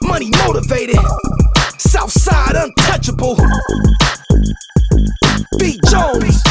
money motivated. Southside untouchable. B. Jones.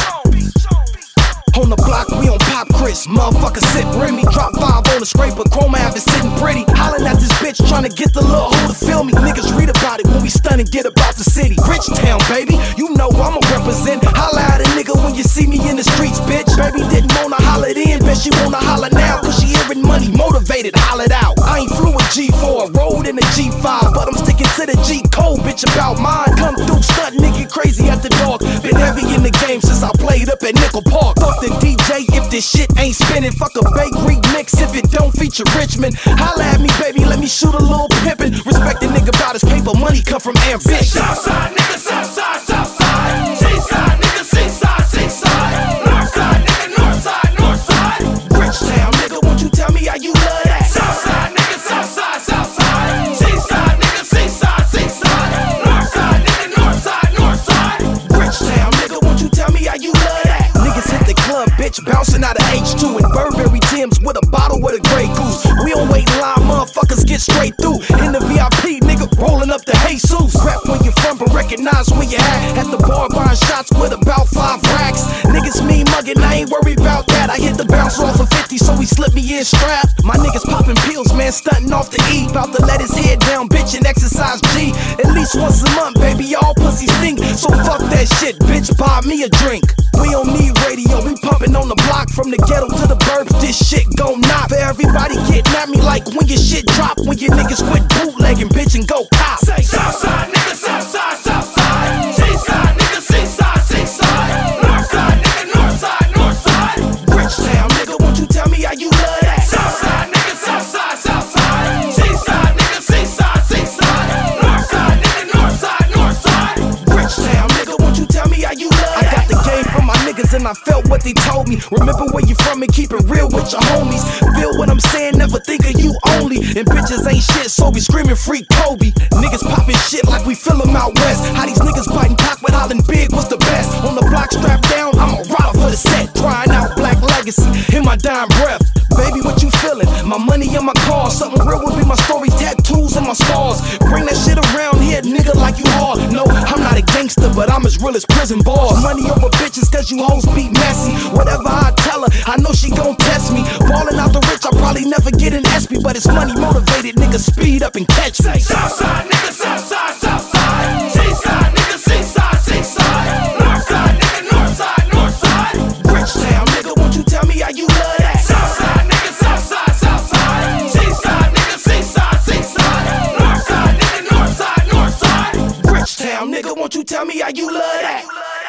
On the block, we on Pop Chris. Motherfucker sip Remy. Drop 5 on the scraper. Chroma have it sitting pretty. Hollin' at this bitch, tryna get the little hoe to feel me. Niggas read about it when we stun and get about the city. Rich town, baby. You know I'ma represent. Holla at a nigga when you see me in the streets, bitch. Baby didn't wanna holler then, bet she wanna holler now. Cause she hearing money motivated, hollered out. I ain't flew a G4, rode in a G5, but I'm sticking to the G code, bitch, about mine. Come through, stunt, nigga, crazy at the dog. Been heavy in the game since I played up at Nickel Park. Fuck the DJ if this shit ain't spinning. Fuck a Bay Greek mix if it don't feature Richmond. Holla at me, baby, let me shoot a little pimpin'. Respect the nigga about his paper, money come from ambition. Southside, nigga, Southside, Southside. Seaside, nigga, Seaside, Seaside. Northside, nigga, Northside, Northside. Bridgetown, nigga, won't you tell me how you love that? Southside, nigga, Southside, Southside. Seaside, nigga, Seaside, Seaside. Northside, nigga, Northside, Northside. Bridgetown, nigga, won't you tell me how you love that? Niggas hit the club, bitch, bouncing out of H2 and Burberry Timbs with a bottle with a Grey Goose. We don't wait in line, motherfuckers get straight through. In the VIP, nigga, rolling up the Jesus. Rap where you from, but recognize where you at. At the bar, buying shots with about 5 racks. Niggas mean mugging, I ain't worried about that. I hit the bounce off of 50, so he slipped me in strap. My niggas popping pills, man, stunting off the E. About to let his head down, bitch, and exercise G. At least once a month, baby, all pussies stink. So fuck that shit, bitch, buy me a drink. We don't need radio, we pumping on the block. From the ghetto to the burbs, this shit gon' knock. For everybody getting at me like when your shit drop. When your niggas quit bootlegging, bitch, and go cop. Say Southside, nigga, Southside, Southside. Seaside, nigga, Seaside, Seaside. Northside, nigga, Northside, Northside. Bridgetown, nigga, won't you tell me how you love that? Southside, nigga, Southside, Southside. Seaside, nigga, Seaside, Seaside. Northside, nigga, Northside, Northside. Bridgetown, nigga, won't you tell me how you love that? I got the game from my niggas and I felt what they told me. Remember where you from and keep it real with your homies. Feel what I'm saying, never think of you only. And bitches ain't shit, so we screaming free Kobe. Niggas popping shit like we feel them out west. How these niggas biting cock with hollering big, what's the best? On the block strapped down, I'm a rider for the set. Crying out Black Legacy in my dying breath. Baby, what you feeling? My money in my car. Something real would be my story, tattoos and my stars. Bring that shit around here, nigga, like you hard. No, I'm not a gangster, but I'm as real as prison bars. Money over bitches, cause you hoes be messy. Whatever I tell her, I know she gon' test me. Ballin' out the rich, I probably never get an SP, but it's money motivated, nigga, speed up and catch me. Southside, nigga, Southside, Southside. Seaside, nigga, Seaside, Seaside. Northside, nigga, Northside, Northside. Bridgetown, nigga, won't you tell me how you love that? Southside, nigga, Southside, Southside. Seaside, nigga, Seaside, Seaside. Northside, nigga, Northside, Northside. Bridgetown, nigga, won't you tell me how you love that?